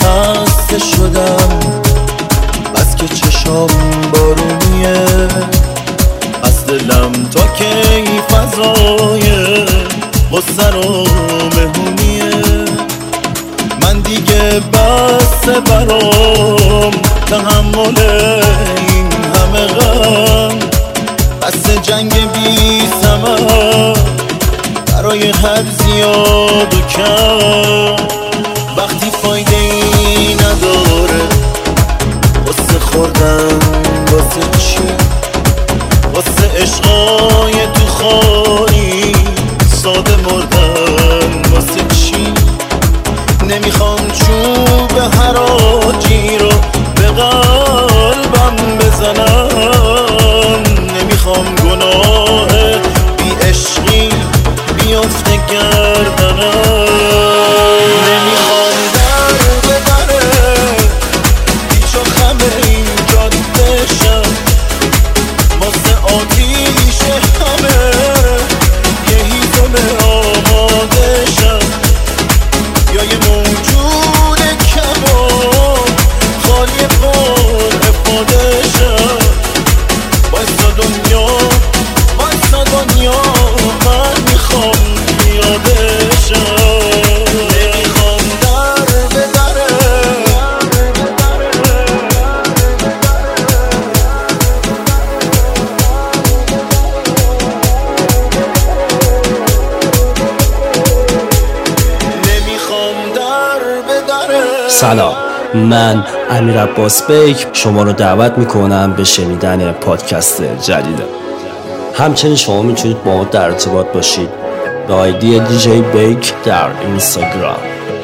خسته شدم، بس که چشام بارونیه، از دلم تا کی فضای غصه رو مهمونیه. من دیگه بسه برام تحمل این همه غم، بس جنگ بی ثمر برای هر زیاد و کم. وقتی فایده ای نداره واسه خوردن، واسه چی؟ واسه عشقای تو خالی ساده مردن، واسه چی؟ نمیخوام چوب حراجی رو به قلبم بزنم، نمیخوام گناه بی عشقی بیافته گردنم، نمیخوام در به دره پیچ و خم این جاده شم، واسه آتیش همه یه هیزم آماده شم، یا یه موجود کم و خالی پر افاده شم. واسه دنیا من میخوام پیاده شم، نمیخوام در به دره. نمیخوام در به دره. سلام، من امیر عباس بیک شما رو دعوت میکنم به شنیدن پادکست جدیدم. همچنین شما میتونید با ما در ارتباط باشید به آیدی دیجی بیک در اینستاگرام.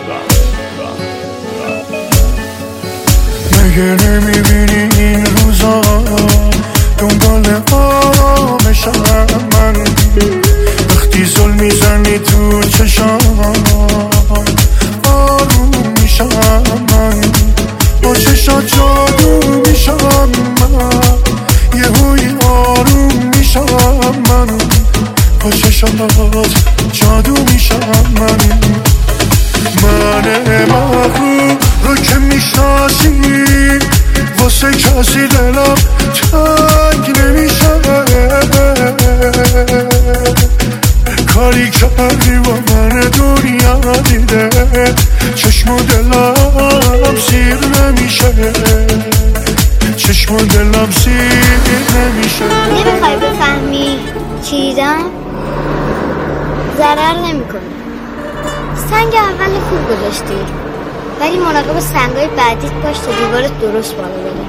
مگه نمیبینی این روزا دنبال آرامشم من، وقتی زل میزنی تو چشام آروم میشم من، با چشات جادو میشم من، یهویی آروم میشم من، با چشات جادو میشم من. من مغرور رو که میشناسی واسه کسی دلم تنگ نمیشه، کاری کردی با من دنیا دیده، چشم و دلم سیر نمیشه، چشم و دلم سیر نمیشه. نمیخوای بفهمی چی دیدم؟ ضرر نمیکنه. سنگ اول خوب گذاشتی، ولی مراقب سنگای بعدیت باش تا دیوارت درست بالا بره.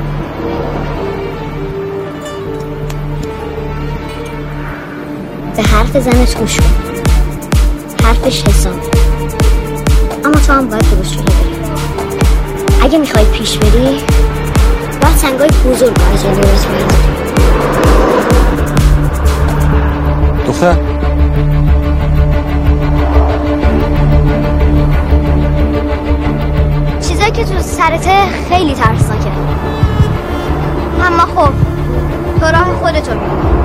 به حرف زنت گوش کن، حرفش حساب، اما تو هم باید درست جلو بری. اگه میخوای پیش بری باید سنگای بزرگ از جلوت بری. دختر چیزایی که تو سرته خیلی ترسناکه، اما خب تو راه خودتو میری.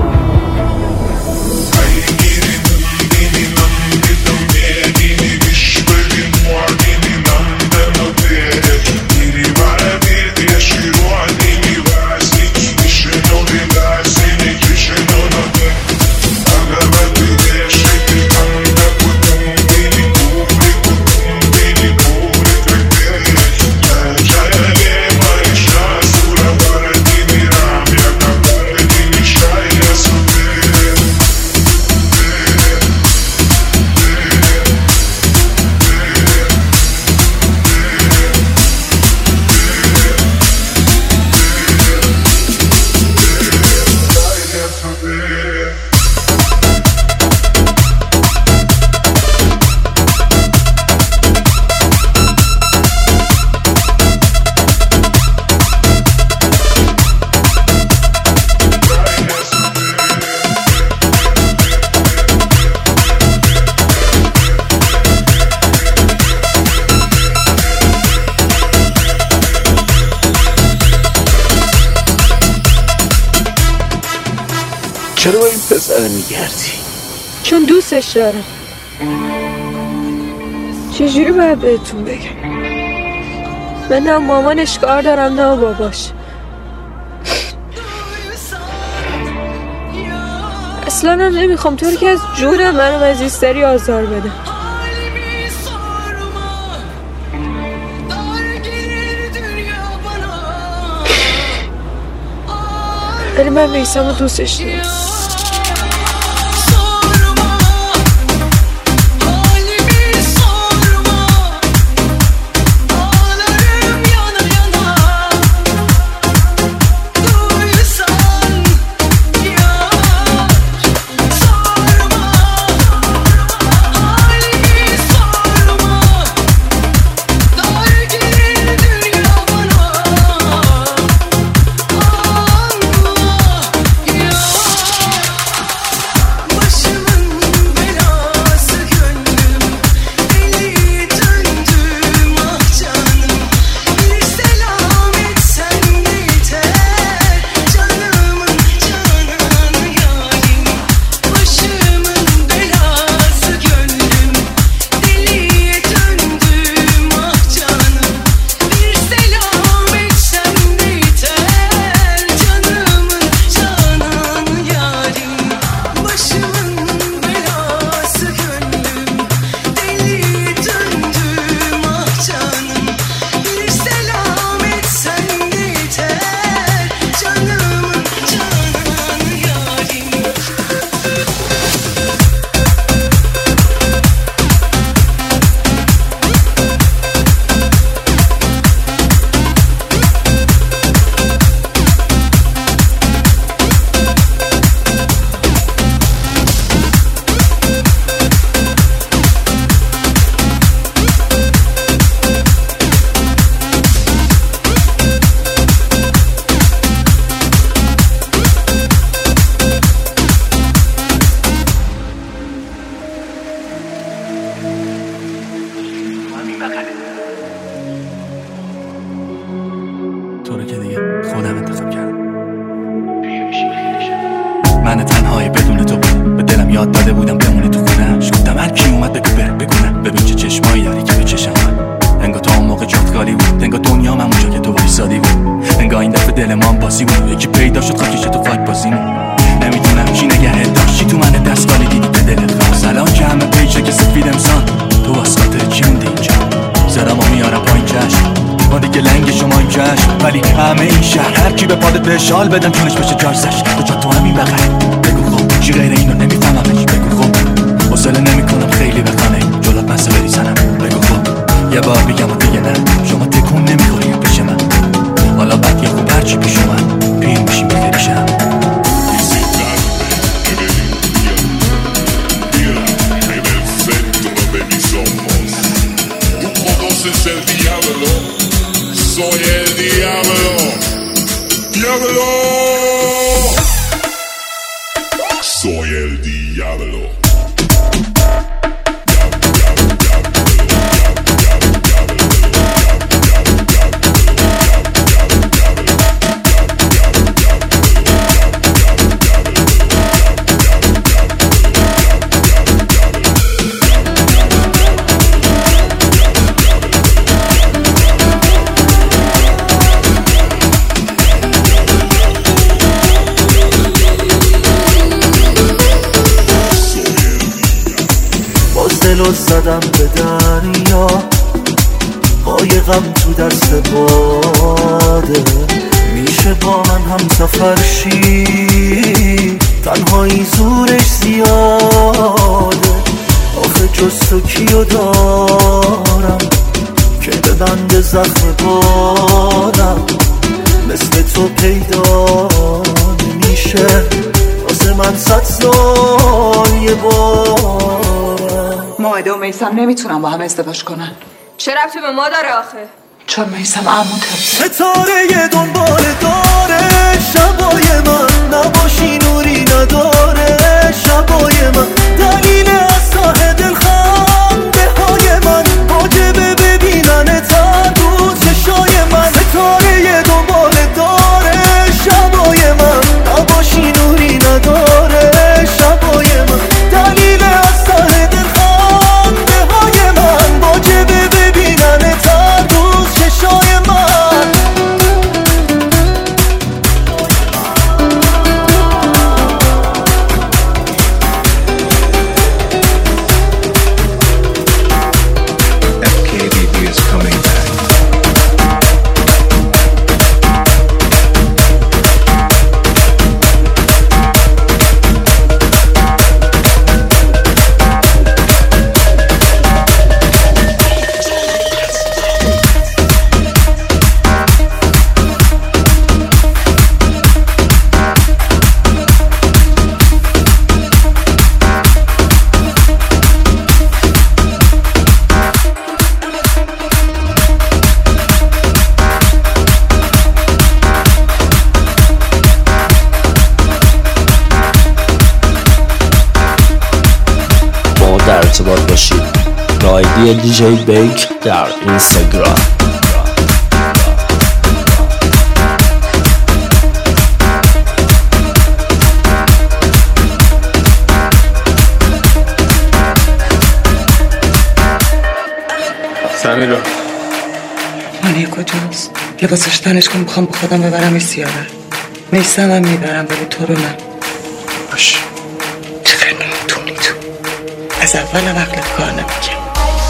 چرا با این پسر میگردی؟ چون دوستش دارم. چجوری باید بهتون بگم؟ من نه مامانش کار دارم نه باباش. اصلا هم نمیخوام طوری که از جون من و عزیزتری آزار بده. ولی من میسم رو دوستش دارم. تو رو که دیگه خودم انتخاب کردم. من تنهایی بدون تو بود، به دلم یاد داده بودم بمونی تو خونه. شدم هر کی اومد بگو بره بگونه، ببین چه چشمایی داری که به چشم من. انگار تو اون موقع جفتگالی بود، انگار دنیا من اونجا که تو وایسادی بود. انگار این دفعه دل ما هم بازی بود، یکی پیدا شد خاکیش تو فاک بازیمون. نمیدونم چی نگهت داشتی تو من دستگالی دیدی به دلت خواست. الان که همه پیچه که سفید امسان تو واسطه چی موندی اینجا؟ سرمو میارم پایین چشم ما دیگه لنگ شما این چشم، ولی همه این شهر هر کی به پادت به شال بدم چونش بشه جارزش. کجا تو همین بغل بگو خب چی غیر اینو نمیفهممش. بگو خب حوصله نمیکنم خیلی بخانه جلوت مسه بریزنم. بگو خب یه بار بگم و دیگه نه، شما تکون نمیخوری پیش من. حالا بعد یه خوب هرچی پیش من پیر میشیم بخیری شم. Es el diablo, soy el diablo, diablo, soy el diablo. دلو زدم به دریا، قایقم تو دست باده. میشه با من هم سفر شی، تنهایی زورش زیاده. آخه جز تو کیو دارم که ببنده زخم بارم؟ مثل تو پیدا نمیشه واسه من 100 سال یه بار. مائده و میثم نمیتونن با هم ازدواج کنن. چه ربطی به ما داره آخه؟ چون میثم عموته. ستاره دنبال داره شبای من، نباشی نوری نداره شبای من. دلیل از ته دل خنده های من، واجبه ببینن تر رو چشای من. ستاره دنبال داره شبای من، نباشی نوری نداره شبای من. دلیل از ته دل خنده های من، واجبه ببینن تر رو چشای من. آیدی دیجی بیک در اینستاگرام. سمیرا مانی کجاست؟ لباسش تنش کن، میخوام با خودم ببرم سیاره. میسم هم میبرم ولی تو رو نه. باش. چقدر نمیتونی تو. از اول عقلت کار نمیکنم.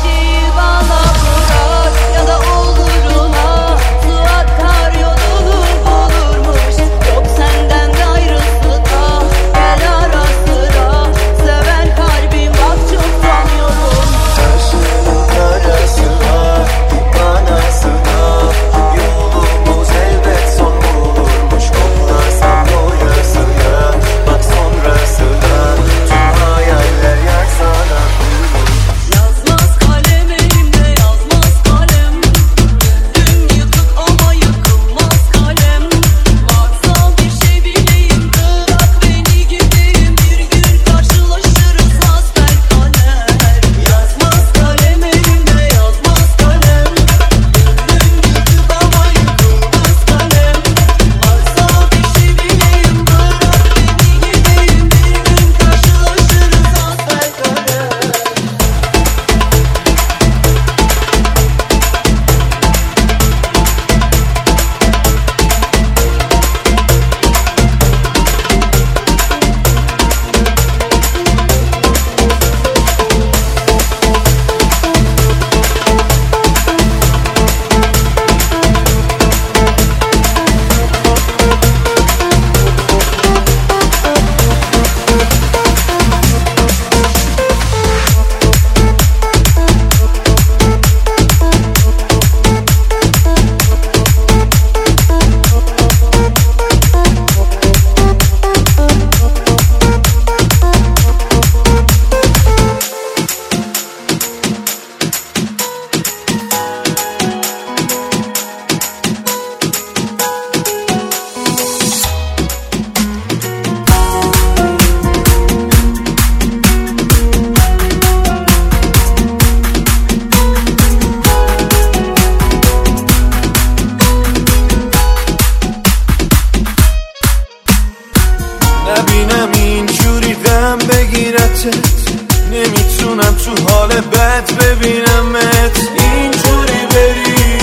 نبینم اینجوری غم بگیرتت، نمیتونم تو حال بد ببینمت اینجوری بری.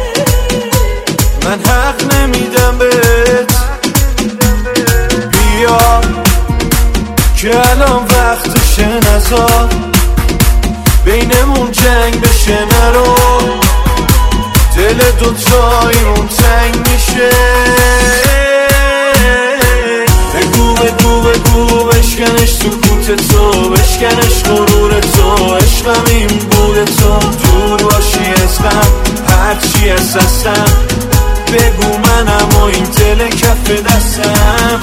من حق نمیدم بهت، بیا که الان وقتشه، نزار بینمون جنگ بشه، نرو دل دوتاییمون تنگ میشه. بگو بشکنش تو کوت تو، بشکنش غرور تو، عشقم این بود تو. دور باشی عشقم هرچی هستم، بگو منم و این دل کف دستم.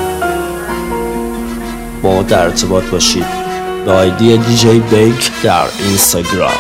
با ما در ارتباط باشید به آیدی دیجی بیک در اینستاگرام.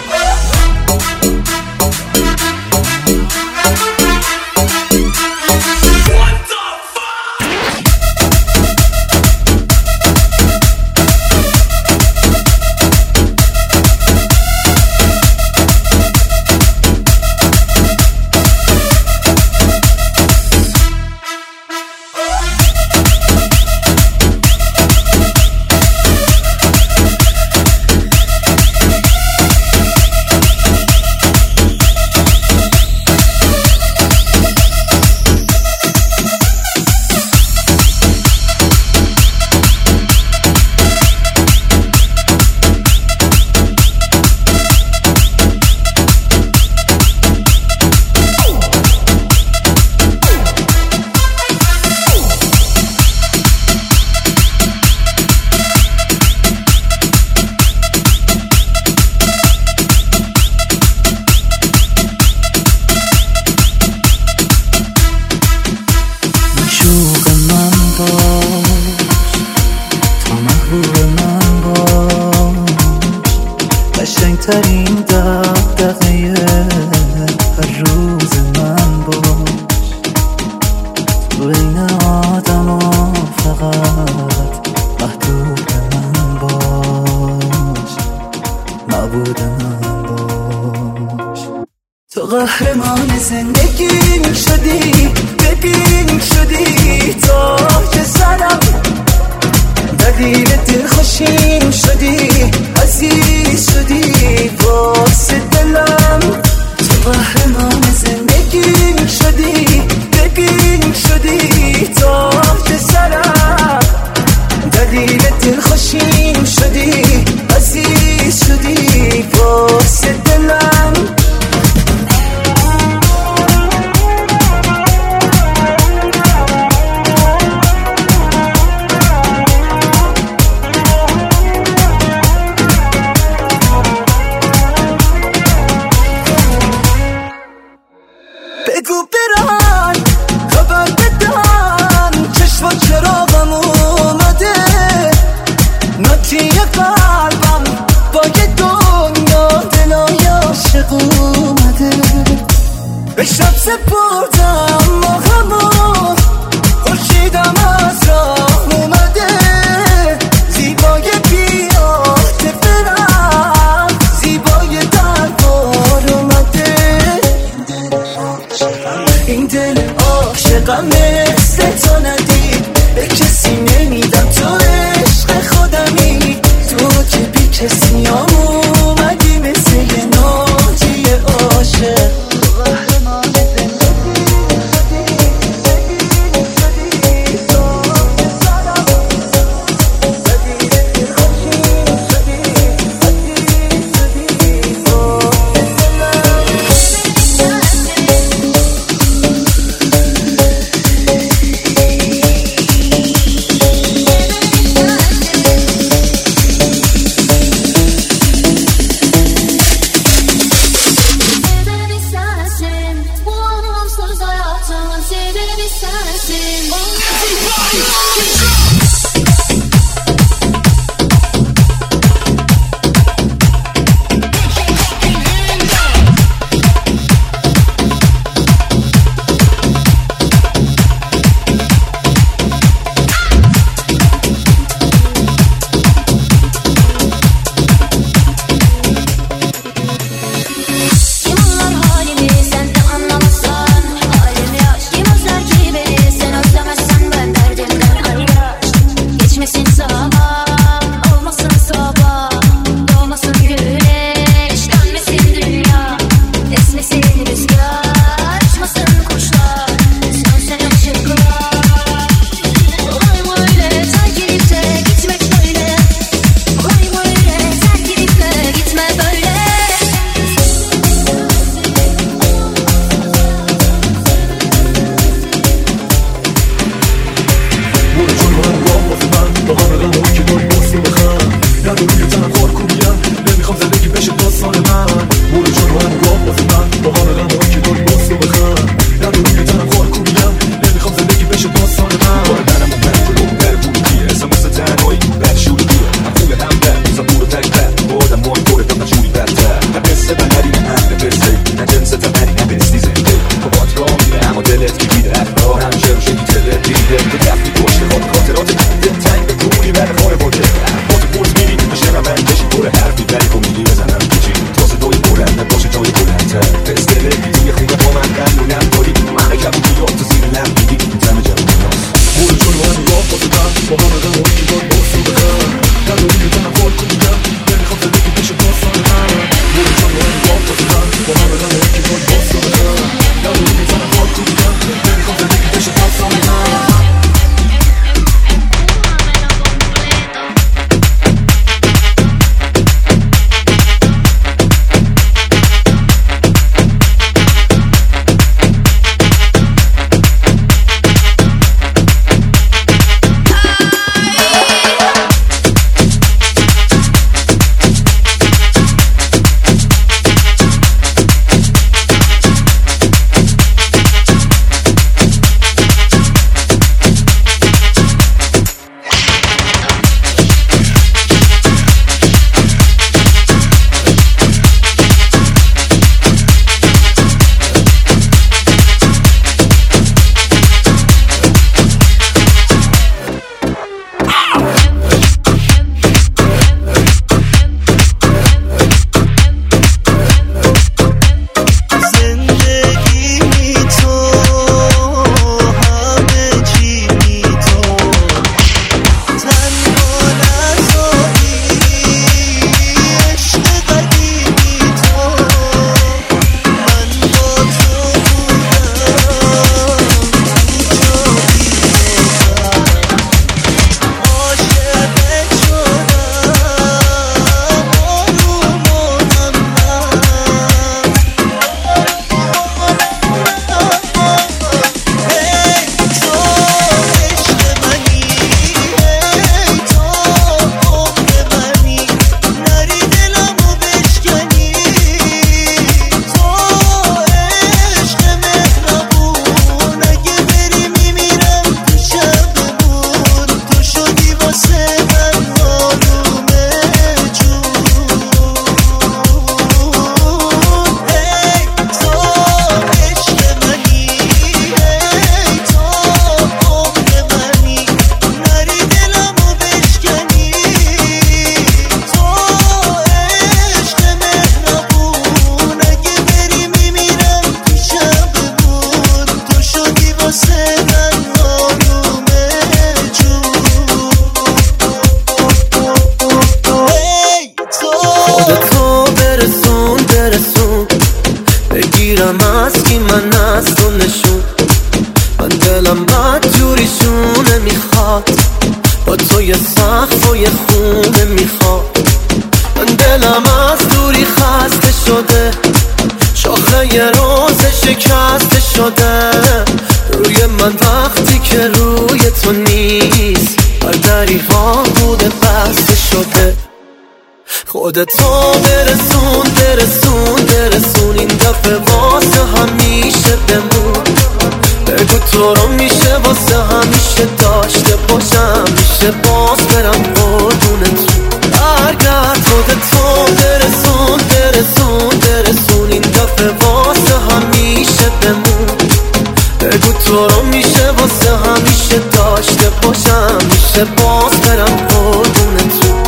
تو قهرمان زندگیم شدی، ببین شدی تاج سرم، دلیل دلخوشیم شدی، عزیز شدی واسه دلم. تو قهرمان زندگیم شدی، ببین شدی تاج سرم، دلیل دلخوشیم شدی، عزیز شدی واسه دلم. بگو برن خبر بدن چشم و چراغم اومده، ناتی قلبم با یه دنیا دلای عاشق اومده. به شب سپردم ماهمو، خورشیدم از راه اومده، زیبای بیاته برم، زیبای دربار اومده. این دل عاشقم مثل تو ندید، به کسی نمیدم، تو عشق خودمی، تو که بی کسی اومدی مثل یه ناجی عاشق. من از تو نشون. من دلم بد جوریشونه میخواد، با تو یه سقف و یه خونه میخواد. من دلم از دوری خسته شده، شاخه یه روز شکسته شده. روی من وقتی که روی تو نیست، بر دریغا بوده بسته شده. خودتو برسون برسون برسون، این دفعه واسه همیشه بمون. بگو تو رو میشه واسه همیشه داشته باشم، میشه باز برم قربونتون. برگرد خودتو برسون برسون برسون، این دفعه واسه همیشه بمون. بگو تو رو میشه واسه همیشه داشته باشم، میشه باز برم قربونتون.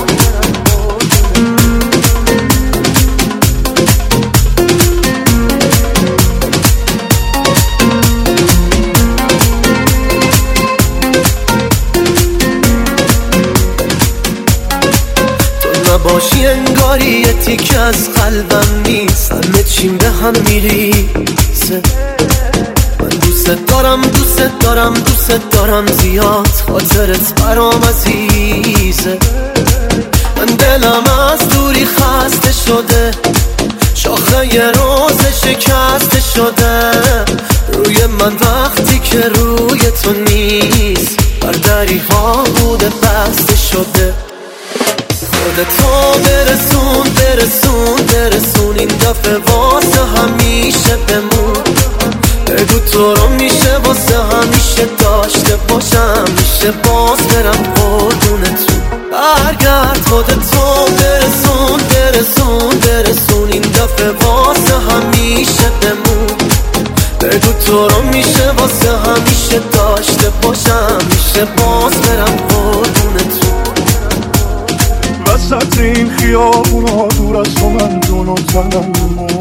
باشی انگاری یه تیک از قلبم نیست، همه چیم به هم میریزه. من دوست دارم دوست دارم دوست دارم زیاد، خاطرت برام عزیزه. من دلم از دوری خسته شده، شاخه یه روز شکسته شده. روی من وقتی که روی تو نیست، بر دریغا بوده بسته شده. خودتو برسون برسون برسون، این دفعه واسه همیشه بمون. بگو تو رو میشه واسه همیشه داشته باشم، میشه باز برم قربونتون. برگرد خودتو برسون برسون برسون، این دفعه واسه همیشه بمون. بگو تو رو میشه واسه همیشه داشته باشم، میشه باز برم قربونتون. وسط این خیابونا دور از تو من جون و تنم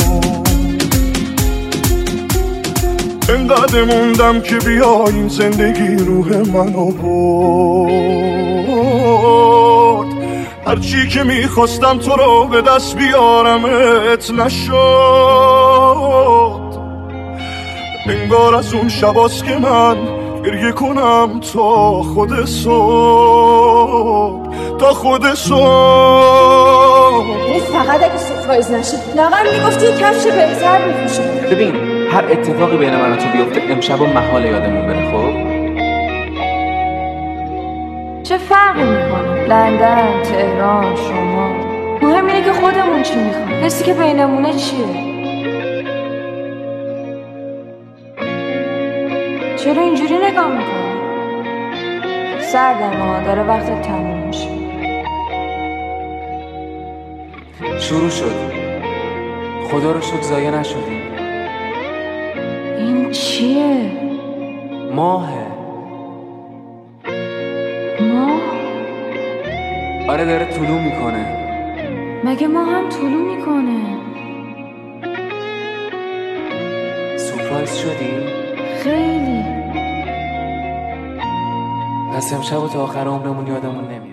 انقدر موندم که بیا این زندگی روح منو برد. هرچی که میخواستم تو رو به دست بیارمت نشد. انگار از اون شباست که من گریه کنم تا خود صبح، تا خود صبح. فقط اگه سورپرایز نشه لاغر میگفتی کفش بهتر میپوشم. ببین هر اتفاقی بین من و تو بیفته امشب و محال یادمون بره. خب چه فرقی میکنه؟ لندن، تهران، شما، مهم اینه که خودمون چی میخوایم. حسی که بینمونه چیه؟ چرا اینجوری نگاه میکنی؟ سردم ها، داره وقت تموم میشه. شروع شد، خدا رو شکر ضایع نشدیم. این چیه؟ ماهه. ماه؟ آره داره طلوع میکنه. مگه ما هم طلوع میکنه؟ سورپرایز شدی؟ خیلی. پس امشب و تا آخر عمرمون یادمون نمیاد.